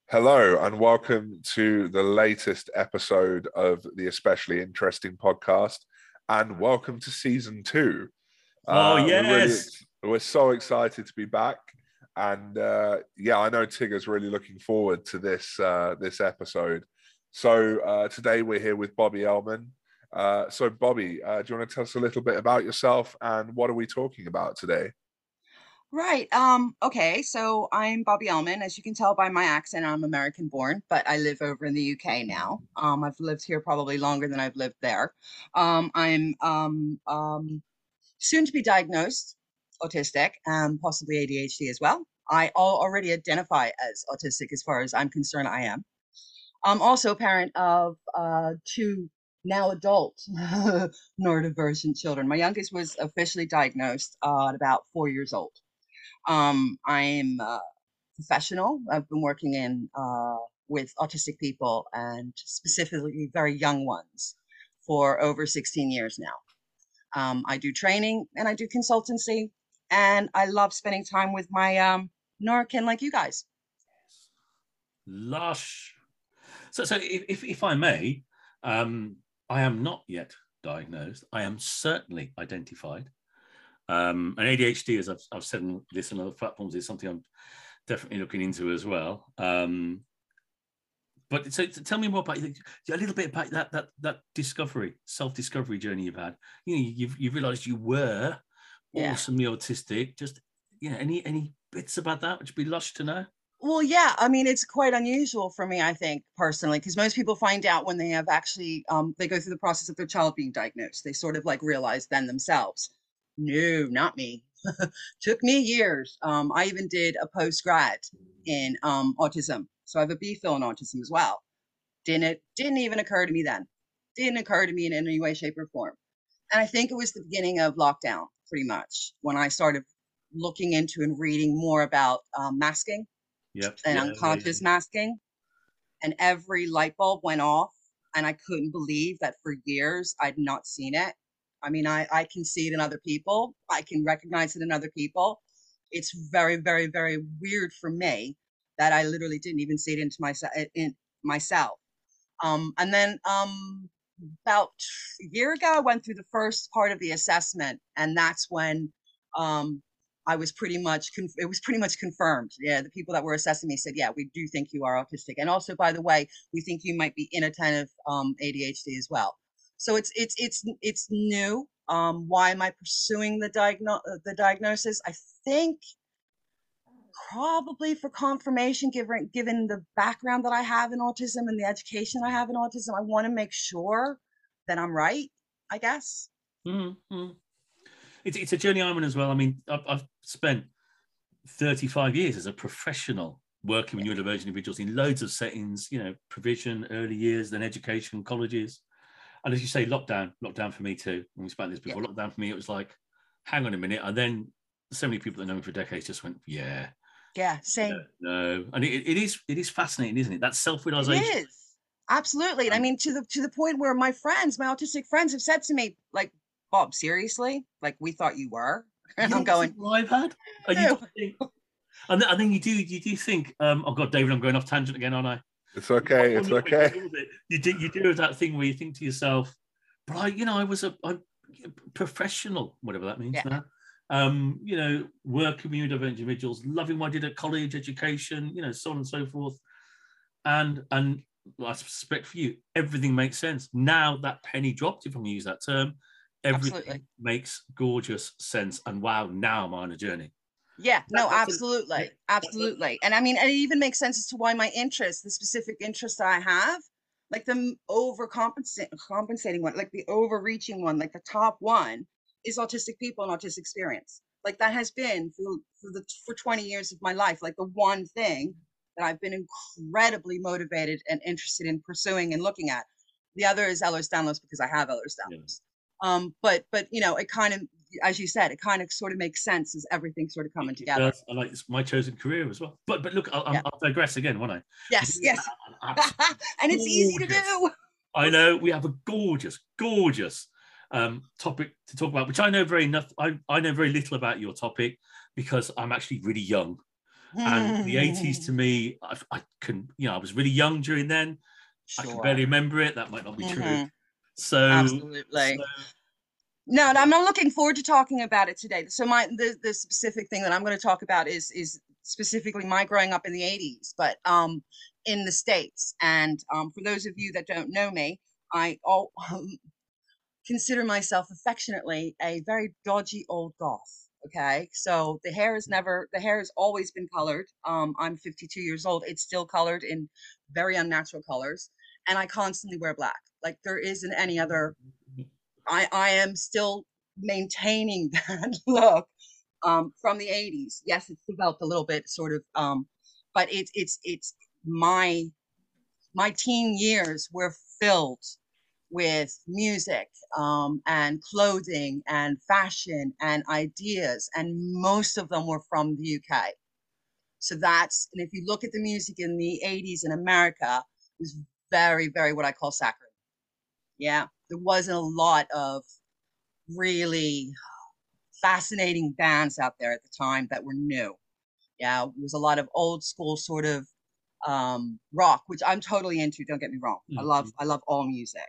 Hello, and welcome to the latest episode of the Especially Interesting podcast, and welcome to season two. Oh, We're yes. we're so excited to be back, and I know Tigger's really looking forward to this episode. So today we're here with Bobby Ellman. So Bobby, do you want to tell us a little bit about yourself and what are we talking about today? Right. Okay. So I'm Bobby Ellman. As you can tell by my accent, I'm American born, but I live over in the UK now. I've lived here probably longer than I've lived there. I'm soon to be diagnosed autistic and possibly ADHD as well. Already identify as autistic as far as I'm concerned. I am. I'm also a parent of two now adult neurodivergent children. My youngest was officially diagnosed at about 4 years old. I'm a professional. I've been working in with autistic people and specifically very young ones for over 16 years now. I do training and I do consultancy, and I love spending time with my Norican like you guys. Lush. So if I may, I am not yet diagnosed. I am certainly identified. And ADHD, as I've said on this and other platforms, is something I'm definitely looking into as well. But so tell me more about a little bit about that discovery, self-discovery journey you've had. You've realised you were awesomely autistic. Just any bits about that which would be lush to know? Well, yeah, I mean, it's quite unusual for me, I think, personally, because most people find out when they have actually, they go through the process of their child being diagnosed. They sort of like realize then themselves. No, not me. Took me years. I even did a post-grad in autism. So I have a BPhil in autism as well. Didn't even occur to me then. Didn't occur to me in any way, shape, or form. And I think it was the beginning of lockdown, pretty much, when I started looking into and reading more about masking. Yep. And unconscious masking, and every light bulb went off, and I couldn't believe that for years I'd not seen it. I mean, I can see it in other people. I can recognize it in other people. It's very, very, very weird for me that I literally didn't even see it in myself. And then about a year ago, I went through the first part of the assessment, and that's when I was it was pretty much confirmed. Yeah, the people that were assessing me said, yeah, we do think you are autistic. And also, by the way, we think you might be inattentive ADHD as well. So it's new. Why am I pursuing the diagnosis? I think probably for confirmation, given the background that I have in autism and the education I have in autism. I want to make sure that I'm right, I guess. Mm-hmm. It's a journey I'm on as well. I mean, I've spent 35 years as a professional working with neurodivergent individuals in loads of settings, provision, early years, then education, colleges. And as you say, lockdown for me too. When we spoke this before, lockdown for me, it was like, hang on a minute. And then so many people that know me for decades just went, yeah, same. No. And it is fascinating, isn't it? That self-realization. It is. Absolutely. And I mean, to the point where my autistic friends have said to me, like, Bob, seriously? Like, we thought you were? And I'm going, I've had. And then you do think, oh God, David, I'm going off tangent again, aren't I? It's okay. It's okay. You do that thing where you think to yourself, but I was a professional, whatever that means now. Working with neurodivergent individuals, loving what I did at college, education, so on and so forth. And I suspect for you, everything makes sense. Now that penny dropped, if I'm going to use that term, everything makes gorgeous sense. And wow, now I'm on a journey. Yeah, no, absolutely. Absolutely. And I mean, it even makes sense as to why my interest, the specific interest I have, like the compensating one, like the overreaching one, like the top one is autistic people and autistic experience. Like that has been for 20 years of my life, like the one thing that I've been incredibly motivated and interested in pursuing and looking at. The other is Ehlers-Danlos because I have Ehlers-Danlos. But it kind of, as you said, it kind of sort of makes sense as everything sort of coming together. I like it's my chosen career as well. But look, I'll digress again, won't I? Yes. And it's easy to do. I know we have a gorgeous topic to talk about, which I know very little about your topic because I'm actually really young. And the 80s to me, I can, you know, I was really young during then. I can barely remember it. That might not be true. So absolutely. No, and I'm not looking forward to talking about it today. So the specific thing that I'm going to talk about is specifically my growing up in the 80s, but in the States. And for those of you that don't know me, I consider myself affectionately a very dodgy old goth. Okay, so the hair has always been colored. I'm 52 years old. It's still colored in very unnatural colors, and I constantly wear black. Like there isn't any other. I am still maintaining that look from the 80s. Yes, it's developed a little bit, sort of, but it's my teen years were filled with music and clothing and fashion and ideas, and most of them were from the UK. So and if you look at the music in the 80s in America, it was very, very what I call saccharine. Yeah, there wasn't a lot of really fascinating bands out there at the time that were new. Yeah, it was a lot of old school sort of rock, which I'm totally into. Don't get me wrong. I love all music.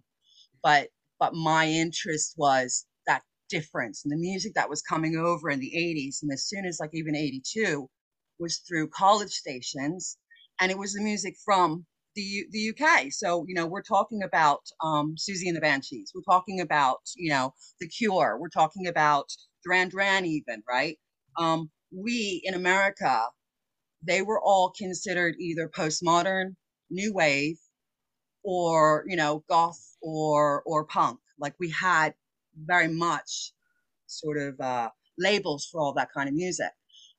But my interest was that difference and the music that was coming over in the 80s, and as soon as like even 82 was through college stations, and it was the music from the UK. So, you know, we're talking about Susie and the Banshees. We're talking about, you know, The Cure. We're talking about Duran Duran even, right? We in America, they were all considered either postmodern, new wave, or, you know, goth or punk. Like we had very much sort of labels for all that kind of music.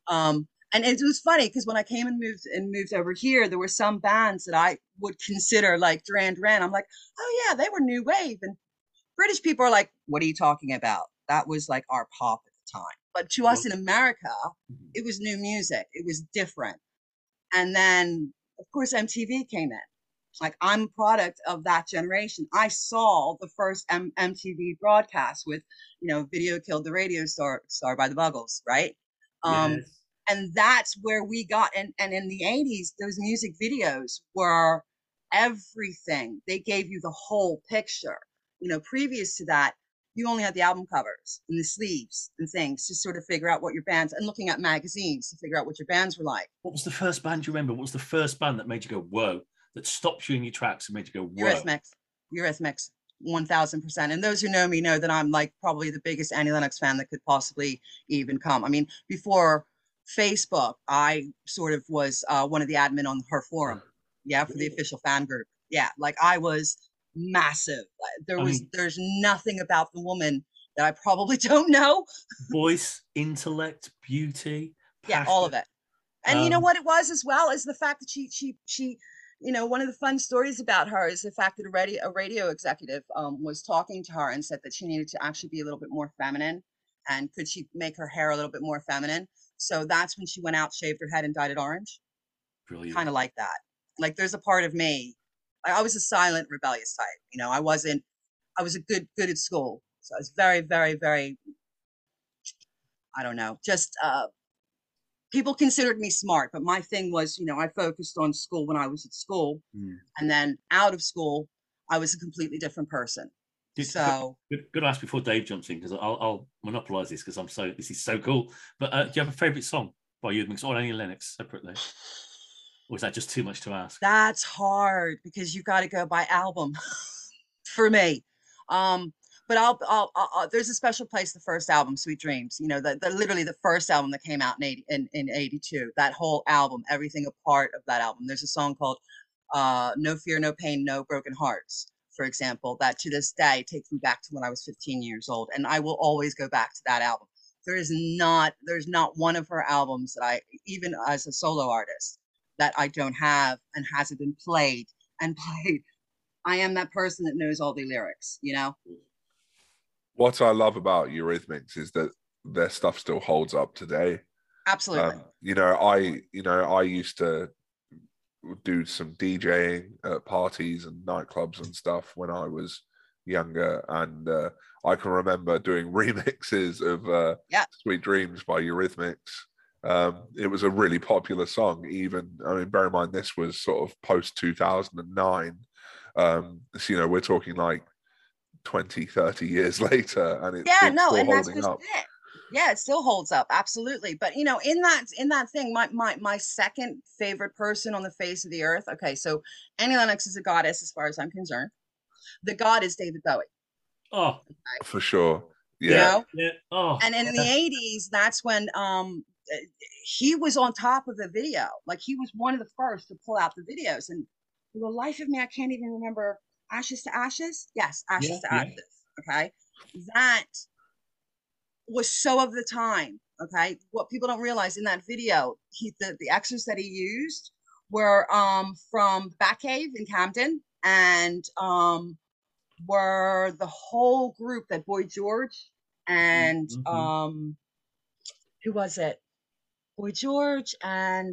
And it was funny because when I came and moved over here, there were some bands that I would consider like Duran Duran. I'm like, oh yeah, they were new wave. And British people are like, what are you talking about? That was like our pop at the time. But to us in America, it was new music. It was different. And then, of course, MTV came in. Like I'm a product of that generation. I saw the first MTV broadcast with, you know, Video Killed the Radio Star by the Buggles, right? Yes. And that's where we got, and in the 80s, those music videos were everything. They gave you the whole picture. You know, previous to that, you only had the album covers and the sleeves and things to sort of figure out what your bands, and looking at magazines to figure out what your bands were like. What was the first band you remember? What was the first band that made you go, whoa, that stopped you in your tracks and made you go, whoa? Eurythmics, 1000%. And those who know me know that I'm like probably the biggest Annie Lennox fan that could possibly even come. I mean, before Facebook, I sort of was one of the admin on her forum. Yeah, for the official fan group. Yeah, like I was massive. There's nothing about the woman that I probably don't know. Voice, intellect, beauty, passion. Yeah, all of it. And you know what it was as well is the fact that she you know, one of the fun stories about her is the fact that a radio executive was talking to her and said that she needed to actually be a little bit more feminine, and could she make her hair a little bit more feminine. So that's when she went out, shaved her head, and dyed it orange. Brilliant. Kind of like that. Like there's a part of me, I was a silent, rebellious type. You know, I was a good at school. So I was very, very, very, I don't know, just people considered me smart, but my thing was, you know, I focused on school when I was at school, and then out of school, I was a completely different person. So good ask before Dave jumps in, because I'll monopolize this because this is so cool. But do you have a favorite song by Eurythmics or Annie Lennox separately, or is that just too much to ask? That's hard because you got to go by album for me. But I'll there's a special place. The first album, Sweet Dreams. You know, the literally the first album that came out in 82. That whole album, everything a part of that album. There's a song called No Fear, No Pain, No Broken Hearts, for example, that to this day takes me back to when I was 15 years old, and I will always go back to that album. There's not one of her albums that I, even as a solo artist, that I don't have and hasn't been played and played. I am that person that knows all the lyrics, you know? What I love about Eurythmics is that their stuff still holds up today. Absolutely. I used to do some DJing at parties and nightclubs and stuff when I was younger, and I can remember doing remixes of Sweet Dreams by Eurythmics, It was a really popular song. Even, I mean, bear in mind this was sort of post 2009. So, you know, we're talking like 20, 30 years later, and Yeah, it's no, still and that's holding just up. it. Yeah, it still holds up, absolutely. But you know, in that thing, my second favorite person on the face of the earth. Okay, so Annie Lennox is a goddess as far as I'm concerned. The god is David Bowie. Oh, Right? For sure. You yeah, Yeah. know, yeah. Oh, and in the yeah. 80s, that's when he was on top of the video. Like he was one of the first to pull out the videos. And for the life of me, I can't even remember. Ashes to Ashes. Yes, Yeah, Ashes to yeah. Ashes. Okay, that was so of the time. Okay, what people don't realize in that video, the extras that he used were from Batcave in Camden, and were the whole group that Boy George and Mm-hmm. who was it? Boy George and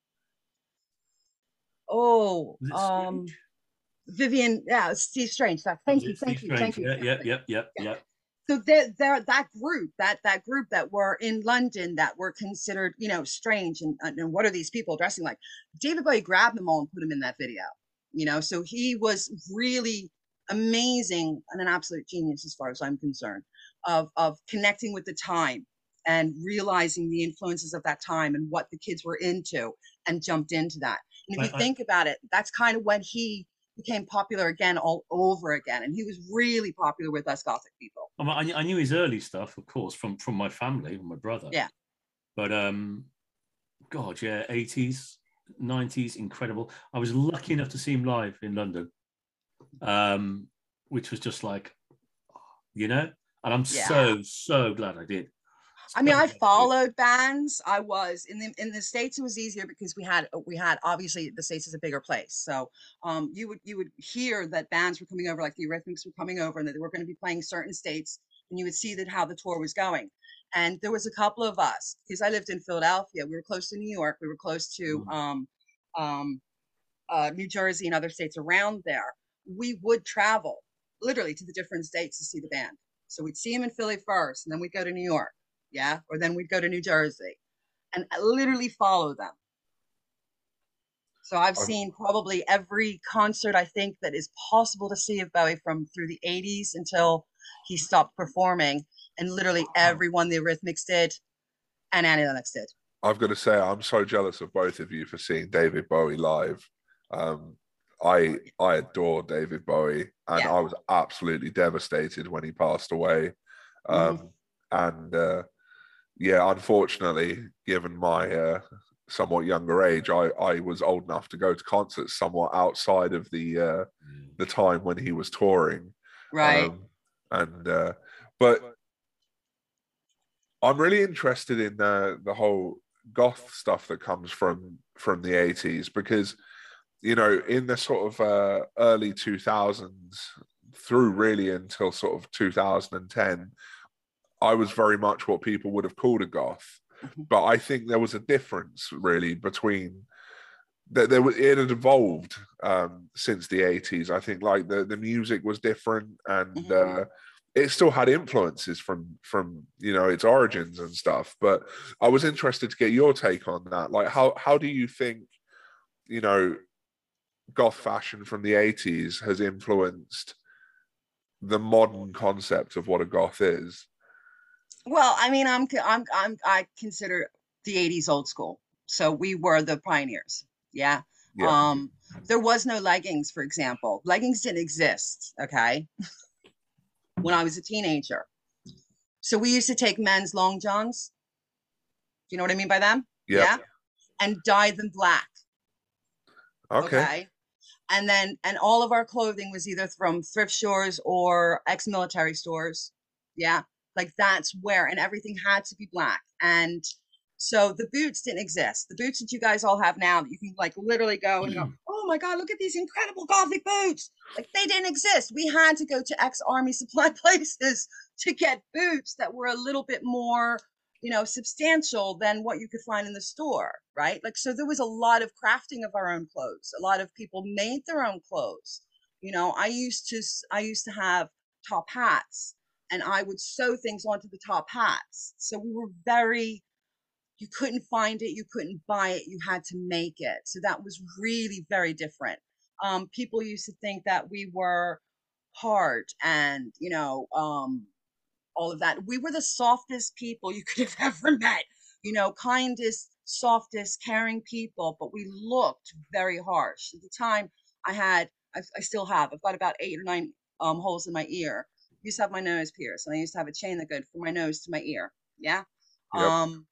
oh Was it Strange? Vivian, yeah, Steve Strange. That That was thank you, it, Steve Strange. thank you. Yeah, Yeah, yeah, thank yeah, yeah, you. yeah, So they're that group that were in London that were considered, you know, strange and what are these people dressing like? David Bowie grabbed them all and put them in that video, you know. So he was really amazing and an absolute genius as far as I'm concerned of connecting with the time and realizing the influences of that time and what the kids were into and jumped into that. And if you I, think about it, that's kind of when he became popular again all over again. And he was really popular with us Gothic people. I knew his early stuff, of course, from my family, my brother. Yeah. But God, yeah, 80s, 90s, incredible. I was lucky enough to see him live in London, which was just like, you know, and I'm Yeah. so glad I did. I So mean, I glad I did. followed bands. I was in the States. It was easier because we had obviously the States is a bigger place. So you would hear that bands were coming over, like the Eurythmics were coming over, and that they were going to be playing certain states, and you would see that how the tour was going. And there was a couple of us because I lived in Philadelphia. We were close to New York. We were close to um, New Jersey and other states around there. We would travel literally to the different states to see the band. So we'd see them in Philly first, and then we'd go to New York, yeah, or then we'd go to New Jersey, and literally follow them. So I've I've, seen probably every concert I think that is possible to see of Bowie from through the 80s until he stopped performing, and literally every one the Eurythmics did and Annie Lennox did. I've got to say, I'm so jealous of both of you for seeing David Bowie live. Um, I adore David Bowie, and Yeah. I was absolutely devastated when he passed away. Mm-hmm. Um, and yeah, unfortunately, given my somewhat younger age, I was old enough to go to concerts somewhat outside of the time when he was touring. Right. And but I'm really interested in the whole goth stuff that comes from the 80s because you know in the sort of early 2000s through really until sort of 2010 I was very much what people would have called a goth, Mm-hmm. but I think there was a difference really between that there was it had evolved since the 80s. I think like the music was different and Mm-hmm. it still had influences from you know its origins and stuff. But I was interested to get your take on that. Like how do you think you know goth fashion from the 80s has influenced the modern concept of what a goth is? Well, I mean, I consider the 80s old school. So we were the pioneers. Yeah. Yeah, Um, there was no leggings, for example. Leggings didn't exist, okay, when I was a teenager. So we used to take men's long johns. Do you know what I mean by them? yeah. Yeah. And dye them black, Okay. okay? And all of our clothing was either from thrift stores or ex-military stores. Yeah, like that's where, and everything had to be black. And so the boots didn't exist. The boots that you guys all have now that you can like literally go and go, oh my god, look at these incredible gothic boots, like they didn't exist. We had to go to ex-army supply places to get boots that were a little bit more, you know, substantial than what you could find in the store, right? Like, so there was a lot of crafting of our own clothes. A lot of people made their own clothes. You know, I used to have top hats, and I would sew things onto the top hats. So we were very you couldn't find it, you couldn't buy it, you had to make it. So that was really very different. People used to think that we were hard and, all of that. We were the softest people you could have ever met, kindest, softest, caring people, but we looked very harsh. At the time, I still have, I've got about 8 or 9 holes in my ear. I used to have my nose pierced, and I used to have a chain that goes from my nose to my ear. Yeah. Yep.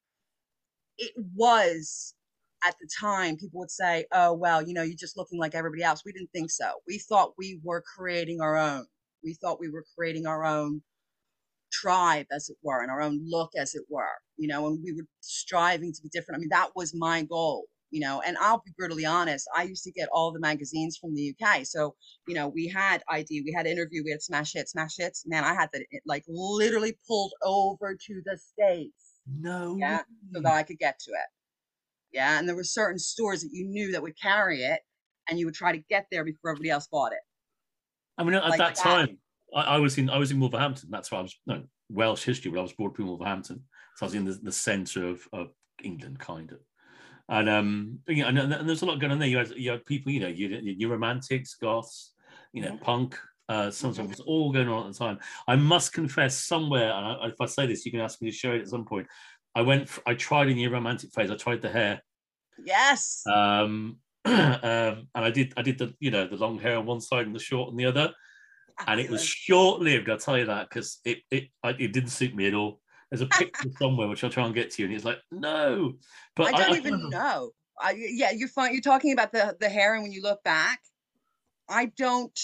It was, at the time, people would say, oh, well, you're just looking like everybody else. We didn't think so. We thought we were creating our own. We thought we were creating our own tribe, as it were, and our own look, as it were, and we were striving to be different. I mean, that was my goal, and I'll be brutally honest. I used to get all the magazines from the UK. So, we had ID, we had Interview, we had Smash Hits. Man, I had that like literally pulled over to the States. No. Yeah. So that I could get to it. Yeah. And there were certain stores that you knew that would carry it, and you would try to get there before everybody else bought it. I mean, at Like that that. time, I was in Wolverhampton. That's why I was Welsh history, but I was brought up in Wolverhampton, so I was in the centre of England, kind of. And and there's a lot going on there. You had people, your romantics, goths, punk. Sometimes it was all going on at the time. I must confess, somewhere, and if I say this, you can ask me to show it at some point. I tried a new romantic phase. I tried the hair. Yes. And I did the the long hair on one side and the short on the other. And it was short-lived, I'll tell you that, because it didn't suit me at all. There's a picture somewhere which I'll try and get to you, and it's like, no. But I don't even know. You're fine. You're talking about the hair, and when you look back, I don't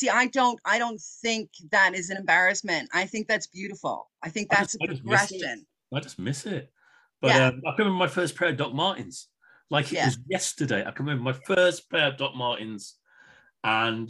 think that is an embarrassment. I think that's beautiful. I think that's a progression. I just miss it. But I can remember my first pair of Doc Martens. Like it was yesterday. I can remember my first pair of Doc Martens, and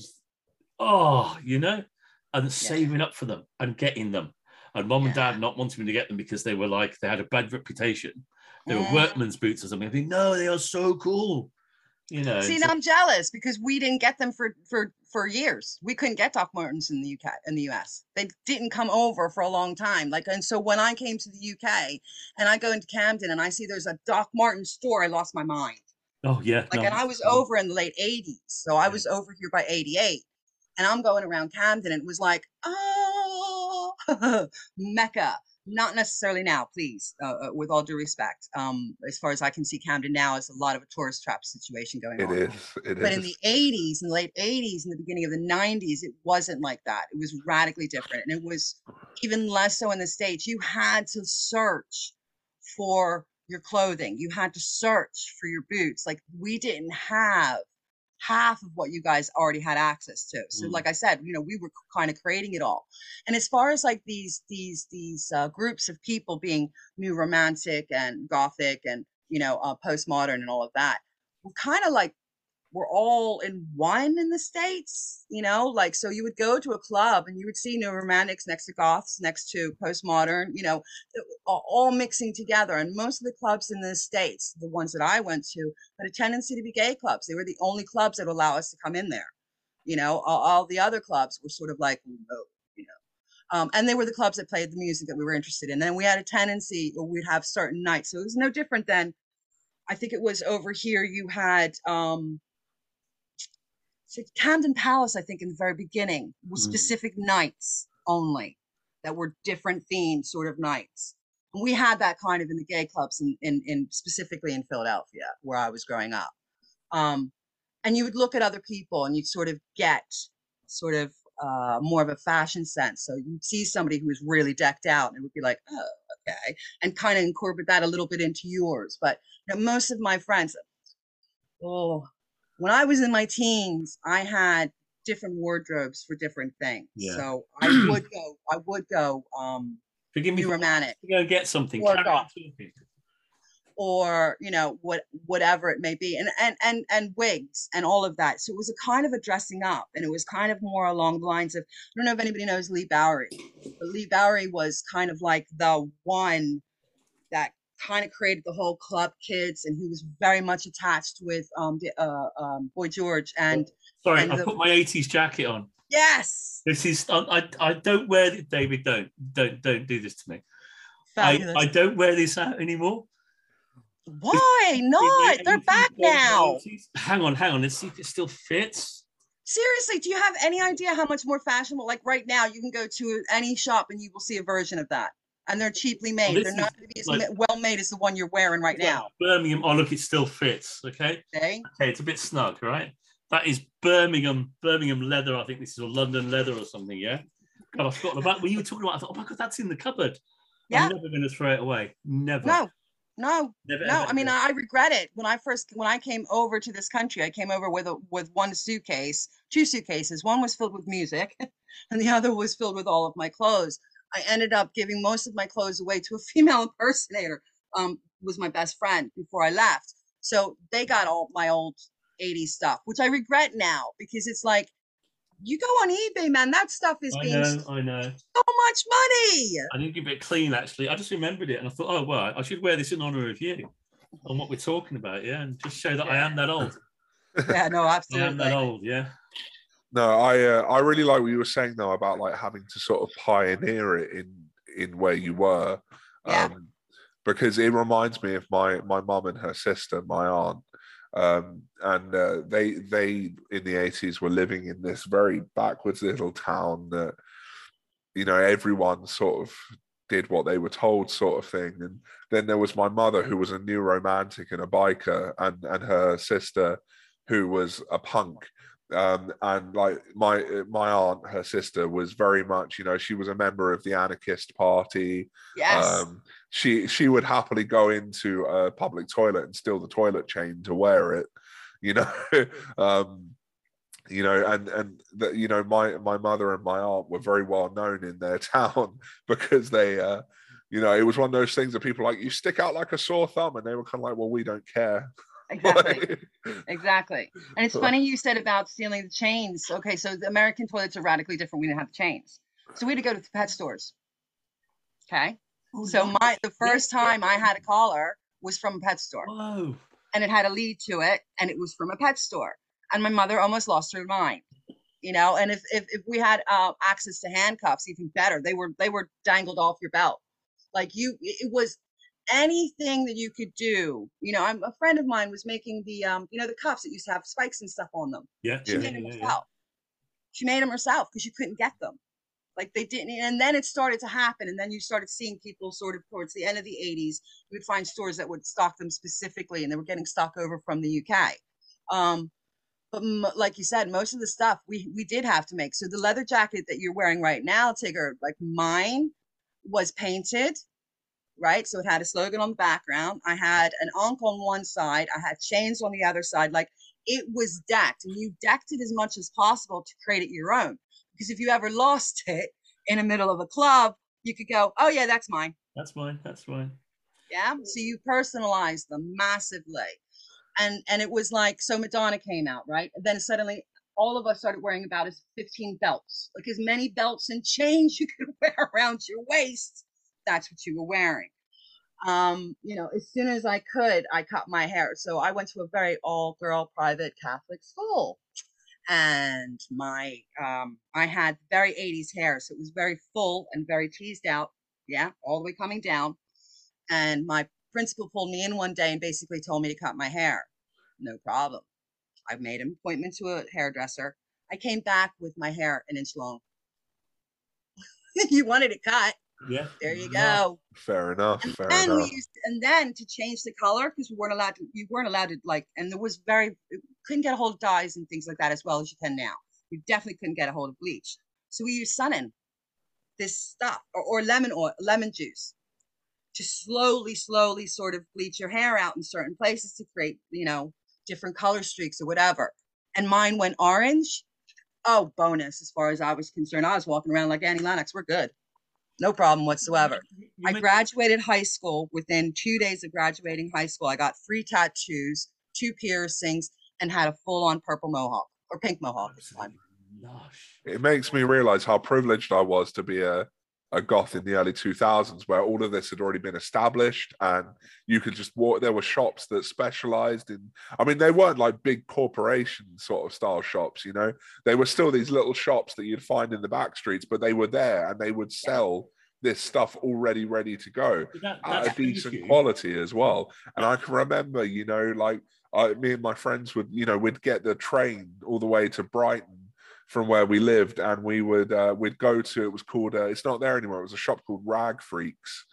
saving up for them and getting them. And mom and dad not wanting me to get them because they had a bad reputation. They were workman's boots or something. I think, no, they are so cool. See, now I'm jealous because we didn't get them for years. We couldn't get Doc Martens in the UK, in the US. They didn't come over for a long time. And so when I came to the UK and I go into Camden and I see there's a Doc Martens store, I lost my mind. Oh yeah. And I was over in the late 80s. So I was over here by 88. And I'm going around Camden, and it was like, oh, Mecca. Not necessarily now, please, with all due respect. As far as I can see, Camden now is a lot of a tourist trap situation going on. It is. But in the 80s, in the late 80s, in the beginning of the 90s, it wasn't like that. It was radically different. And it was even less so in the States. You had to search for your clothing. You had to search for your boots. Like, we didn't have half of what you guys already had access to. So like I said, we were kind of creating it all. And as far as like these groups of people being new romantic and gothic and postmodern and all of that, we're kind of like, we're all in one in the States, like, so you would go to a club and you would see new romantics next to goths, next to postmodern, all mixing together. And most of the clubs in the States, the ones that I went to, had a tendency to be gay clubs. They were the only clubs that would allow us to come in there. All the other clubs were sort of like, no, and they were the clubs that played the music that we were interested in. And we had a tendency, or we'd have certain nights. So it was no different than, I think it was over here, you had, Camden Palace, I think in the very beginning, was specific nights only that were different themed sort of nights. And we had that kind of in the gay clubs in specifically in Philadelphia, where I was growing up. And you would look at other people and you'd sort of get more of a fashion sense. So you'd see somebody who was really decked out and it would be like, oh, okay, and kind of incorporate that a little bit into yours. But most of my friends, when I was in my teens, I had different wardrobes for different things. Yeah. So I would go Forgive me, romantic. Go get something. Or whatever it may be, and wigs and all of that. So it was a kind of a dressing up, and it was kind of more along the lines of, I don't know if anybody knows Lee Bowery, but Lee Bowery was kind of like the one that kind of created the whole club kids, and he was very much attached with Boy George. And sorry, I put my 80s jacket on. Yes, this is I don't wear it, David. Don't do this to me. Fabulous. I don't wear this out anymore. Why not? They're back now. Hang on. Let's see if it still fits. Seriously, do you have any idea how much more fashionable? Like right now, you can go to any shop and you will see a version of that. And they're cheaply made. They're not going to be as well made as the one you're wearing right now. Birmingham. Oh, look, it still fits. Okay. Okay, it's a bit snug, right? That is Birmingham leather. I think this is a London leather or something. Yeah. God, I've forgotten about when you were talking about. I thought, oh my God, that's in the cupboard. Yeah. I'm never going to throw it away. Never. No. I mean, I regret it. When I came over to this country, I came over with two suitcases. One was filled with music, and the other was filled with all of my clothes. I ended up giving most of my clothes away to a female impersonator. Was my best friend before I left. So they got all my old 80s stuff, which I regret now because it's like, you go on eBay, man, that stuff is I know. so much money. I didn't give it clean, actually. I just remembered it and I thought, oh, well, I should wear this in honor of you on what we're talking about, yeah, and just show that I am that old. Yeah, no, absolutely. I am that old, yeah. No, I really like what you were saying though about like having to sort of pioneer it in where you were, because it reminds me of my mum and her sister, my aunt, and they in the 80s were living in this very backwards little town that, you know, everyone sort of did what they were told, sort of thing. And then there was my mother, who was a new romantic and a biker, and her sister, who was a punk. And like my aunt, her sister, was very much, you know, she was a member of the anarchist party. Yes. She would happily go into a public toilet and steal the toilet chain to wear it, you know. You know, and that, you know, my mother and my aunt were very well known in their town because they you know, it was one of those things that people like, you stick out like a sore thumb, and they were kind of like, well, we don't care. Exactly. And it's funny you said about stealing the chains. Okay, so the American toilets are radically different. We didn't have the chains, so we had to go to the pet stores. Okay. So the first time I had a collar was from a pet store. Whoa. And it had a lead to it, and it was from a pet store. And my mother almost lost her mind, you know. And if we had access to handcuffs, even better. They were dangled off your belt, like it was anything that you could do. You know, a friend of mine was making the you know, the cuffs that used to have spikes and stuff on them. Yeah. She made them herself. She made them herself because you couldn't get them. Like they didn't, and then it started to happen, and then you started seeing people sort of towards the end of the 80s, you would find stores that would stock them specifically, and they were getting stock over from the UK. But like you said, most of the stuff we did have to make. So the leather jacket that you're wearing right now, Tigger, like mine was painted, right? So it had a slogan on the background. I had an ankh on one side. I had chains on the other side. Like it was decked, and you decked it as much as possible to create it your own. Because if you ever lost it in the middle of a club, you could go, oh yeah, that's mine. That's mine. That's mine. Yeah. So you personalized them massively. And it was like, so Madonna came out, right? And then suddenly all of us started wearing about 15 belts, like as many belts and chains you could wear around your waist. That's what you were wearing. You know, as soon as I could, I cut my hair. So I went to a very all-girl private Catholic school. And I had very 80s hair, so it was very full and very teased out, all the way coming down. And my principal pulled me in one day and basically told me to cut my hair. No problem. I made an appointment to a hairdresser. I came back with my hair an inch long. You wanted it cut. Yeah. There you go. Fair enough. And then to change the color, because you weren't allowed to like, and there was couldn't get a hold of dyes and things like that as well as you can now. You definitely couldn't get a hold of bleach. So we used Sun-In, this stuff, or lemon juice, to slowly sort of bleach your hair out in certain places to create, you know, different color streaks or whatever. And mine went orange. Oh, bonus as far as I was concerned. I was walking around like Annie Lennox. We're good. No problem whatsoever. I graduated high school. Within 2 days of graduating high school, I got 3 tattoos, 2 piercings, and had a full-on purple mohawk, or pink mohawk this time. It makes me realize how privileged I was to be a goth in the early 2000s, where all of this had already been established, and you could just walk. There were shops that specialized in, I mean, they weren't like big corporation sort of style shops, you know. They were still these little shops that you'd find in the back streets, but they were there, and they would sell this stuff already ready to go at That's a decent issue. quality as well. And I can remember, you know, like me and my friends would, you know, we'd get the train all the way to Brighton from where we lived, and we'd go to, it was called it's not there anymore, it was a shop called Rag Freaks,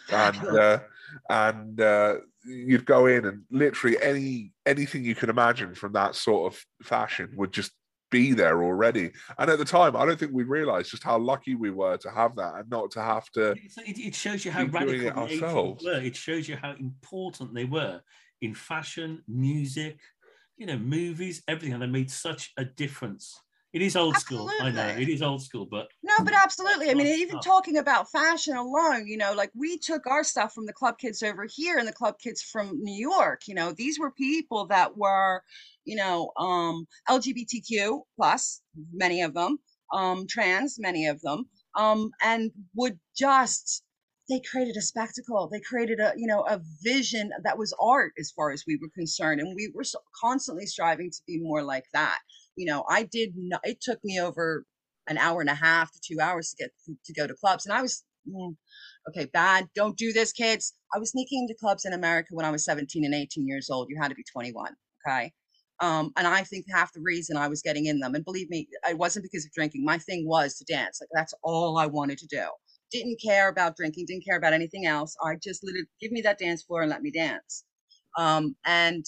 and you'd go in and literally anything you can imagine from that sort of fashion would just be there already. And at the time, I don't think we realized just how lucky we were to have that and not to have to. It shows you how radical the ourselves 80s were. It shows you how important they were in fashion, music, you know, movies, everything. And they made such a difference. It is old school. I know it is old school, but no, but absolutely. I mean, even talking about fashion alone, you know, like we took our stuff from the club kids over here and the club kids from New York. You know, these were people that were, you know, LGBTQ plus, many of them, trans, many of them, and would just, they created a spectacle. They created a, you know, a vision that was art as far as we were concerned, and we were constantly striving to be more like that. You know, it took me over an hour and a half to 2 hours to go to clubs. And I was, okay, bad. Don't do this, kids. I was sneaking into clubs in America when I was 17 and 18 years old. You had to be 21. Okay. And I think half the reason I was getting in them, and believe me, it wasn't because of drinking. My thing was to dance. Like, that's all I wanted to do. Didn't care about drinking, didn't care about anything else. I just literally, give me that dance floor and let me dance. And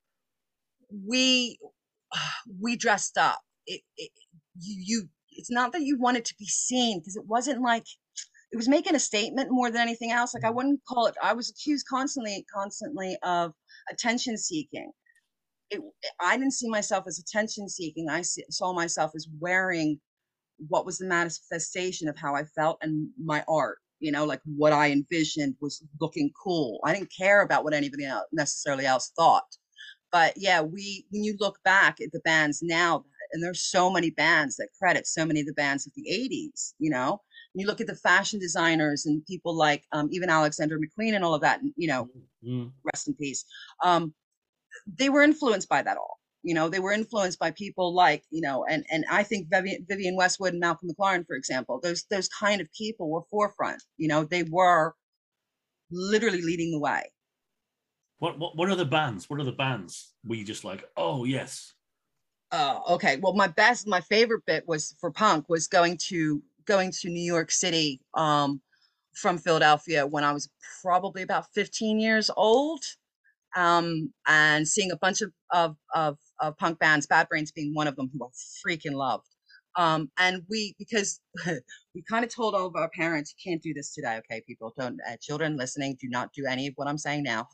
we dressed up. It's not that you wanted to be seen, because it wasn't like, it was making a statement more than anything else. Like, I wouldn't call it, I was accused constantly of attention seeking. I didn't see myself as attention seeking. I saw myself as wearing what was the manifestation of how I felt and my art, you know, like what I envisioned was looking cool. I didn't care about what anybody else necessarily else thought. But yeah, when you look back at the bands now, and there's so many bands that credit so many of the bands of the 80s, you know, and you look at the fashion designers and people like even Alexander McQueen and all of that, and, you know, rest in peace. They were influenced by that all, you know, they were influenced by people like, you know, and I think Vivienne Westwood and Malcolm McLaren, for example, those kind of people were forefront, you know, they were literally leading the way. What are the bands? What are the bands were you just like, oh yes? Okay. Well, my favorite bit was for punk was going to New York City from Philadelphia when I was probably about 15 years old, and seeing a bunch of punk bands, Bad Brains being one of them, who I freaking loved. And because we kind of told all of our parents, you can't do this today, okay, people, don't, children listening, do not do any of what I'm saying now.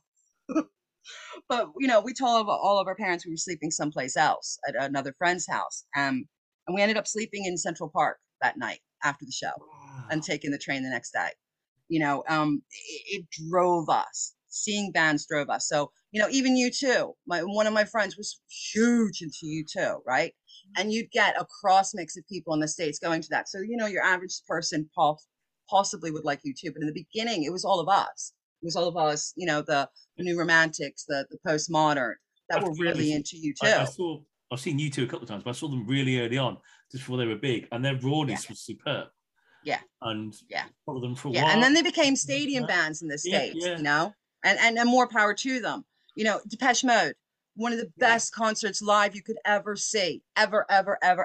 But, you know, we told all of our parents we were sleeping someplace else at another friend's house. And we ended up sleeping in Central Park that night after the show and taking the train the next day. You know, it drove us. Seeing bands drove us. So, you know, even U2, one of my friends was huge into U2, right? And you'd get a cross mix of people in the States going to that. So, you know, your average person possibly would like U2, but in the beginning, it was all of us. It was all of us, you know, the New Romantics, the postmodern that were really into U2. I've seen U2 a couple of times, but I saw them really early on, just before they were big, and their rawness was superb. Yeah. And followed them for a while. And then they became stadium bands in the States, you know, and more power to them. You know, Depeche Mode, one of the best concerts live you could ever see, ever in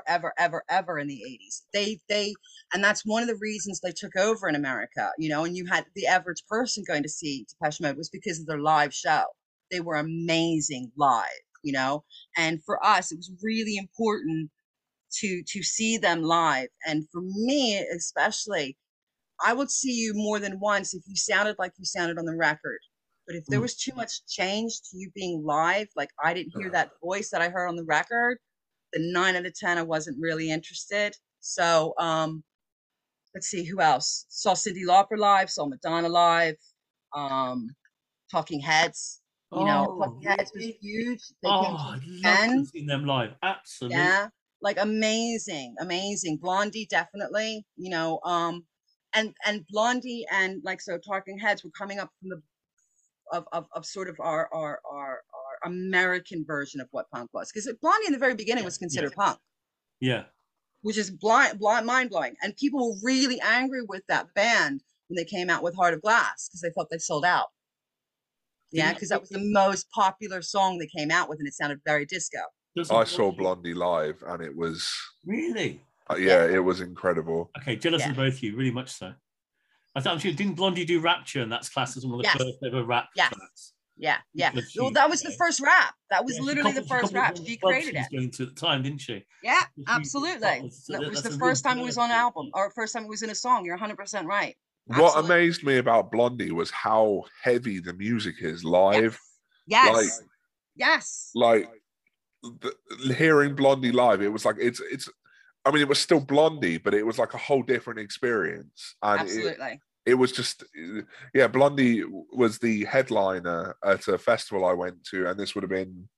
the 80s. And that's one of the reasons they took over in America, you know, and you had the average person going to see Depeche Mode was because of their live show. They were amazing live, you know, and for us, it was really important to see them live. And for me, especially, I would see you more than once if you sounded like you sounded on the record. But if there was too much change to you being live, like I didn't hear that voice that I heard on the record, then 9 out of 10, I wasn't really interested. So let's see, who else? Saw Cyndi Lauper live, saw Madonna live, Talking Heads. You know, Talking Heads was huge. They came to I love seeing them live. Absolutely. Yeah, like amazing. Blondie, definitely. You know, and Blondie and like, so Talking Heads were coming up from the of sort of our American version of what punk was, because Blondie in the very beginning was considered punk. Yeah. Which is mind blowing, and people were really angry with that band when they came out with Heart of Glass, because they thought they sold out. Yeah, Didn't- because that was the most popular song they came out with, and it sounded very disco. doesn't I saw Blondie- Blondie live, and it was Really? yeah, it was incredible. Okay, jealous Yeah. of both of you, really much so. I thought, I'm sure, didn't Blondie do Rapture? And that's classed as one of the Yes. first ever rap Yes. tracks. Yeah, yeah. Because Well, she- that was the first rap. That was Yeah, she literally the coupled- first coupled rap. on the She club created she was it. going to at the time, didn't she? Yeah, She- absolutely. so That was that's the a first real time it was on an birth. album, or first time it was in a song. You're 100% right. What Absolutely. amazed me about Blondie was how heavy the music is live. Yes. Yes. Like hearing Blondie live, it was like it's. I mean, it was still Blondie, but it was like a whole different experience, and Absolutely. it was just, yeah. Blondie was the headliner at a festival I went to, and this would have been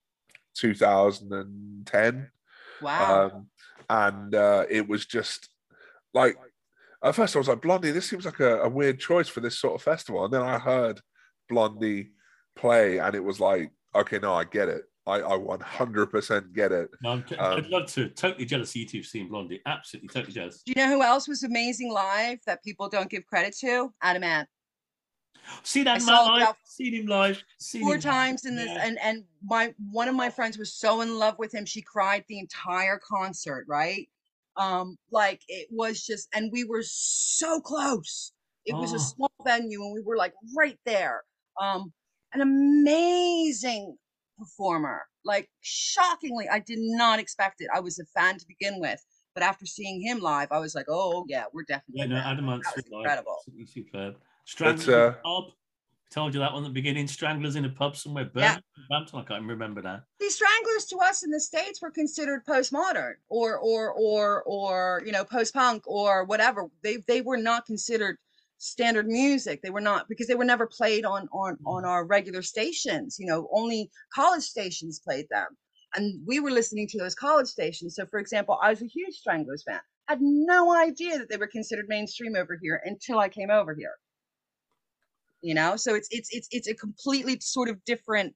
2010. Wow. And it was just like, at first I was like, Blondie, this seems like a weird choice for this sort of festival. And then I heard Blondie play, and it was like, okay, no, I get it. I 100% get it. No, I'd love to. Totally jealous of you two have seen Blondie. Absolutely, totally jealous. Do you know who else was amazing live that people don't give credit to? Adam Ant. Seen that I man saw it live. about Seen him live. Seen 4 him times in this, Yeah. and one of my friends was so in love with him, she cried the entire concert, right? Like it was just, and we were so close. It was a Oh. small venue, and we were like right there. An amazing performer, like shockingly, I did not expect it. I was a fan to begin with, but after seeing him live, I was like, oh yeah, we're definitely Yeah, no, there. Adam Ant's That was live. incredible. Absolutely superb. Stranglers But, in a pub. Told you that one at the beginning. Stranglers in a pub somewhere. Yeah. Brampton. I can't remember now. These Stranglers to us in the States were considered postmodern or you know, post-punk or whatever. They were not considered standard music. They were not, because they were never played on our regular stations. You know, only college stations played them. And we were listening to those college stations. So for example, I was a huge Stranglers fan. I had no idea that they were considered mainstream over here until I came over here. You know, so it's a completely sort of different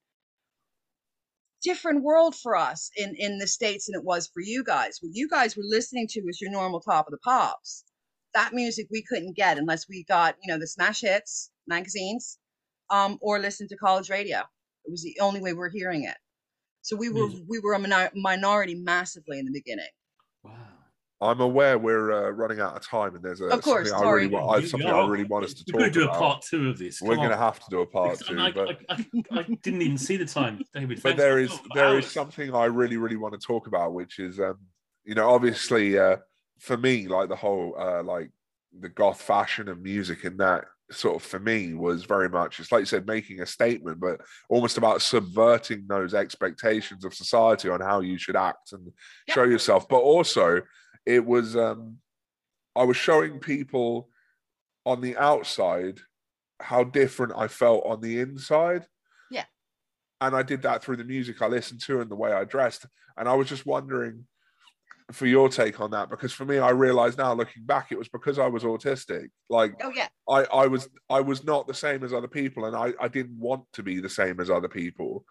world for us in the States than it was for you guys. What you guys were listening to was your normal Top of the Pops. That music we couldn't get unless we got, you know, the smash hits magazines, or listen to college radio. It was the only way we're hearing it. So we were a minority massively in the beginning. Wow. I'm aware we're running out of time, and there's Of course, something I really sorry. something I really want us to We're going talk to do about. a part 2 of this. We're Come going to on. have to do a part Because 2, but I didn't even see the time, David. but Thanks. there is Oh, there is hours. something I really want to talk about, which is you know, obviously for me, like the whole like the goth fashion and music, and that sort of for me was very much, it's like you said, making a statement, but almost about subverting those expectations of society on how you should act and show yourself. But also it was I was showing people on the outside how different I felt on the inside. Yeah. And I did that through the music I listened to and the way I dressed. And I was just wondering for your take on that, because for me, I realize now looking back, it was because I was autistic. Like, Oh yeah. I was not the same as other people, and I didn't want to be the same as other people.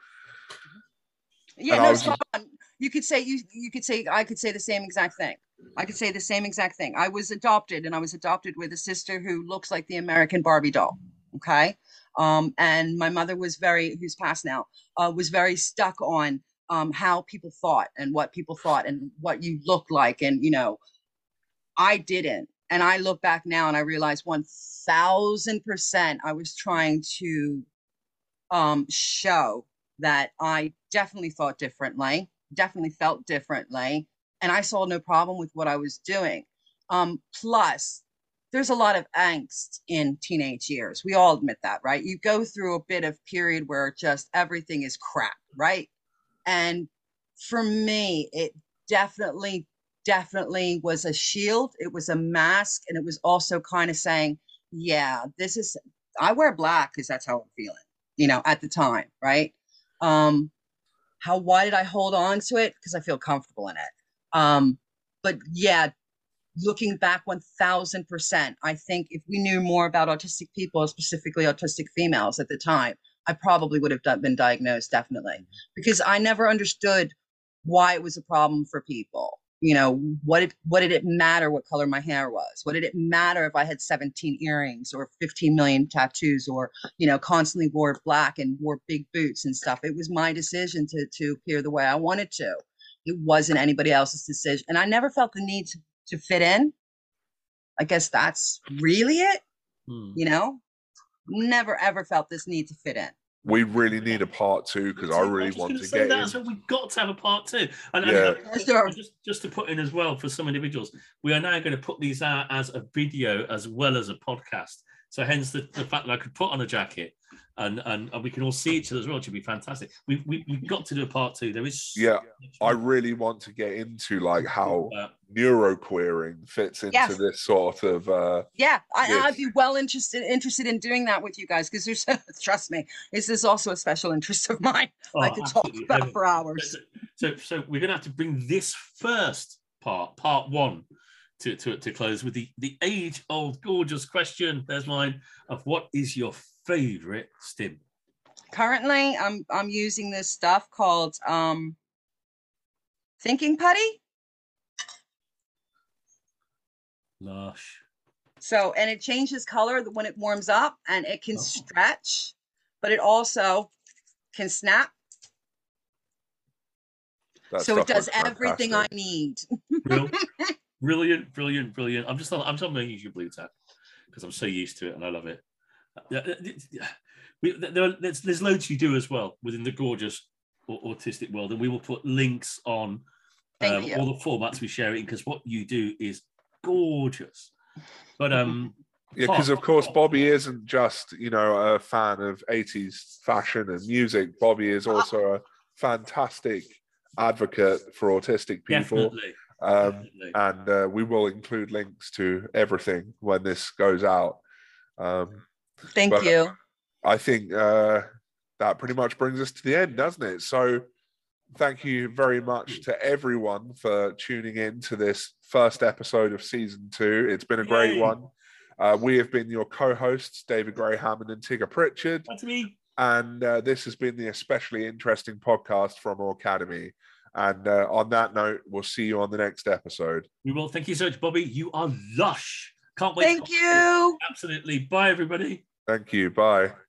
Yeah, And I no, was spot on. You could say I could say the same exact thing. I could say the same exact thing. I was adopted, and I was adopted with a sister who looks like the American Barbie doll. Okay. And my mother was who's passed now, was very stuck on how people thought and what people thought and what you look like. And, you know, I didn't. And I look back now and I realize 1000% I was trying to show that I definitely thought differently, definitely felt differently, and I saw no problem with what I was doing. Plus, there's a lot of angst in teenage years. We all admit that, right? You go through a bit of period where just everything is crap, right? And for me, it definitely was a shield. It was a mask, and it was also kind of saying, yeah, I wear black because that's how I'm feeling, you know, at the time, right? Why did I hold on to it? Because I feel comfortable in it. But yeah, looking back 1000%, I think if we knew more about autistic people, specifically autistic females at the time, I probably would have been diagnosed, definitely, because I never understood why it was a problem for people. You know, what did it matter what color my hair was? What did it matter if I had 17 earrings or 15 million tattoos, or, you know, constantly wore black and wore big boots and stuff? It was my decision to appear the way I wanted to. It wasn't anybody else's decision. And I never felt the need to fit in. I guess that's really it. You know, never ever felt this need to fit in. We really need a part 2 because I really want to get in. So we've got to have a part 2. And just to put in as well for some individuals, we are now going to put these out as a video as well as a podcast. So hence the fact that I could put on a jacket and we can all see each other as well, which would be fantastic. We've got to do a part 2. There is I really want to get into like how neuroqueering fits into this sort of I'd be well interested in doing that with you guys, because there's trust me, this is also a special interest of mine. I could talk about for hours. So we're gonna have to bring this first part 1 to close with the age-old gorgeous question. There's mine, of what is your favorite stim? Currently, I'm using this stuff called thinking putty. Lush. So, and it changes color when it warms up, and it can stretch, but it also can snap. So it does everything I need. Brilliant. I'm not going to use your blue tack because I'm so used to it and I love it. There's loads you do as well within the gorgeous autistic world, and we will put links on all the formats we share it in, because what you do is gorgeous. But because of course Bobby isn't just, you know, a fan of 80s fashion and music. Bobby is also a fantastic advocate for autistic people. Definitely. And we will include links to everything when this goes out. Thank you. I think that pretty much brings us to the end, doesn't it? So thank you very much to everyone for tuning in to this first episode of season 2. It's been a great one. We have been your co-hosts, David Gray Hammond and Tigger Pritchard. That's me. And this has been the especially interesting podcast from Academy. And on that note, we'll see you on the next episode. We will. Thank you so much, Bobby. You are lush. Can't wait. Thank you. Absolutely. Bye, everybody. Thank you. Bye.